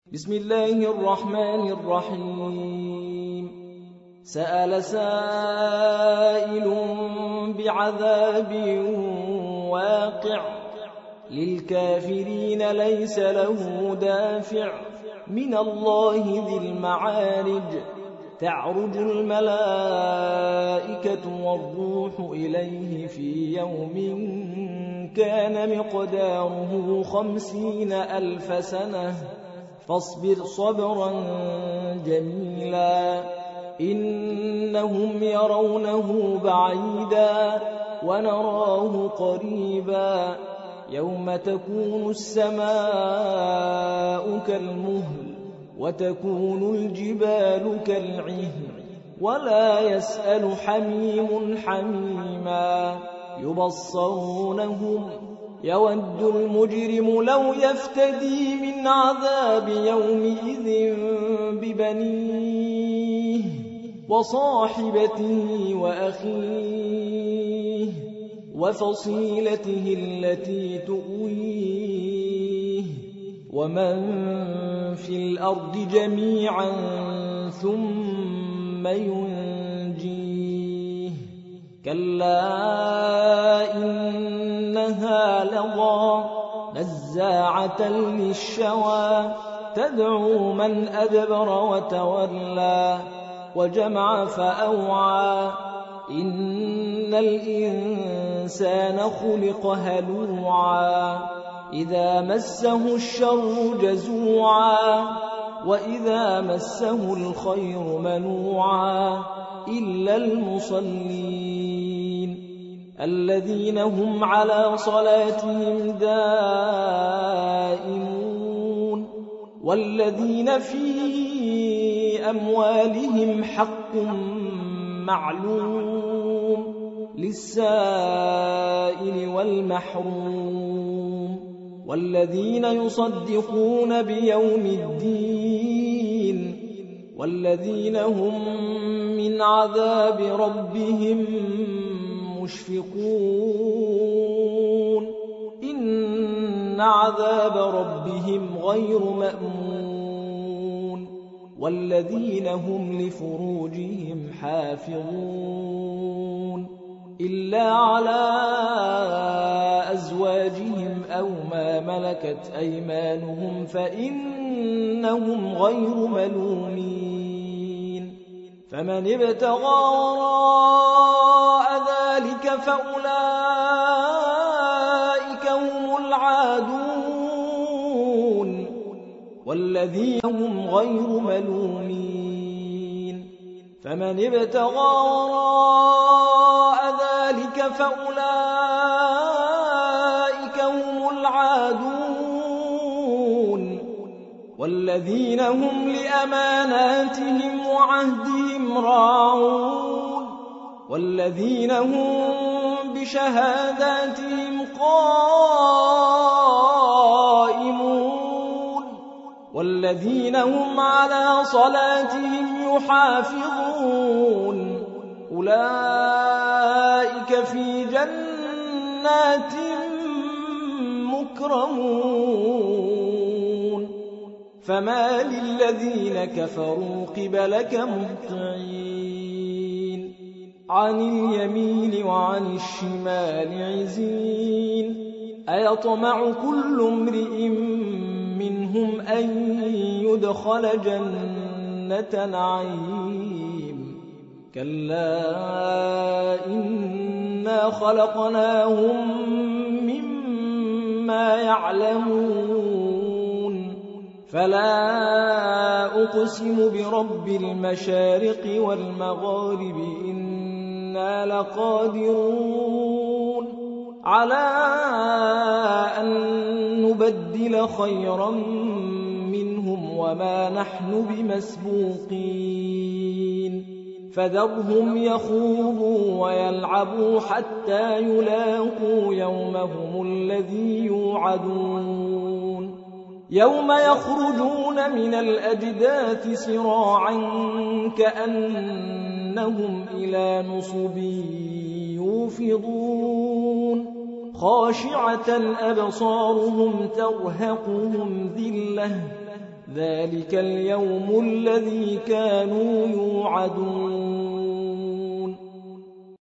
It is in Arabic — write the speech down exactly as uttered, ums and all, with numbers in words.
بسم الله الرحمن الرحيم. سأل سائل بعذاب واقع للكافرين ليس له دافع من الله ذي المعارج تعرج الملائكة والروح إليه في يوم كان مقداره خمسين ألف سنة فاصبر صبرا جميلا إنهم يرونه بعيدا ونراه قريبا يوم تكون السماء كالمهل وتكون الجبال كالعهن ولا يسأل حميم حميما يبصرونهم يود المجرم لو يفتدي من عذاب يومئذ ببنيه وصاحبته وأخيه وفصيلته التي تؤويه ومن في الأرض جميعا ثم ينجيه كلا إنها لظى نزاعة للشوى تدعو من أدبر وتولى وجمع فأوعى إن الإنسان خلق هلوعا إذا مسه الشر جزوعا وإذا مسه الخير منوعا إلا المصلين الذين هم على صلاتهم دائمون والذين في أموالهم حق معلوم للسائل والمحروم والذين يصدقون بيوم الدين والذين هم من عذاب ربهم مشفقون إن عذاب ربهم غير مأمون والذين هم لفروجهم حافظون إلا على أزواجهم أو ما ملكت أيمانهم فإنهم غير ملومين فمن ابتغى وراء ذلك فأولئك هم العادون والذين هم غير ملومين فمن ابتغى وراء ذلك فأولئك هم العادون والذين هم لأماناتهم وعهدهم راعون والذين هم بشهاداتهم قائمون والذين هم على صلاتهم يحافظون أولئك في جنات مكرمون فما للذين كفروا قبلك مهطعين عن اليمين وعن الشمال عزين أيطمع كل امرئ منهم أن يدخل جنة نعيم كلا إنا خلقناهم مما يعلمون فلا أقسم برب المشارق والمغارب إنا لقادرون على أن نبدل خيرا منهم وما نحن بمسبوقين فذرهم يخوضوا ويلعبوا حتى يلاقوا يومهم الذي يوعدون يوم يخرجون من الأجداث سراعا كأنهم إلى نصب يوفضون خاشعة أبصارهم ترهقهم ذلة ذلك اليوم الذي كانوا يوعدون